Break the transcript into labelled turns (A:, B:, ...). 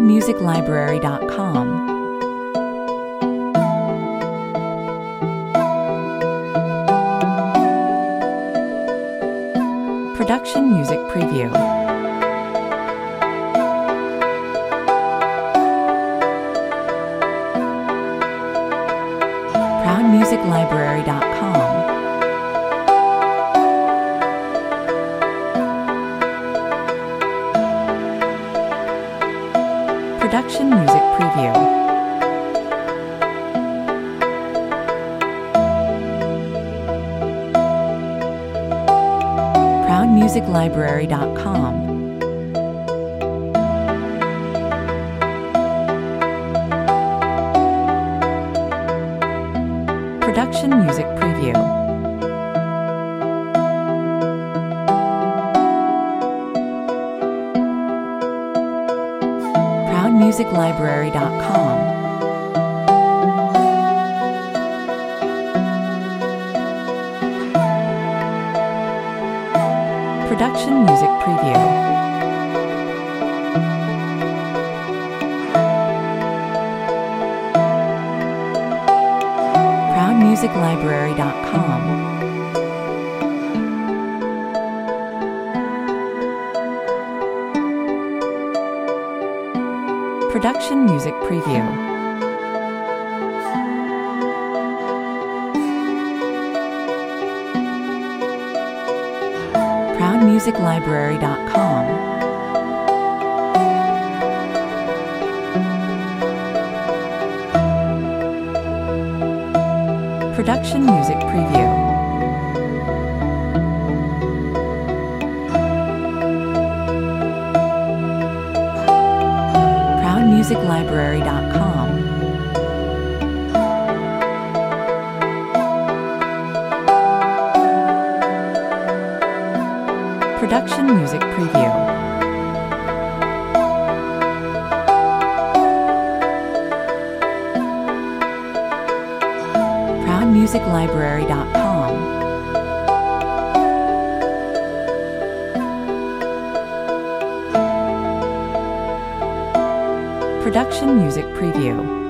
A: ProudMusicLibrary.com. Production Music Preview. ProudMusicLibrary.com. Production Music Preview. ProudMusicLibrary.com. Production Music Preview. ProudMusicLibrary.com. Production Music Preview. ProudMusicLibrary.com. Production Music Preview. ProudMusicLibrary.com. Production Music Preview. ProudMusicLibrary.com. Production Music Preview. ProudMusicLibrary.com. Production Music Preview.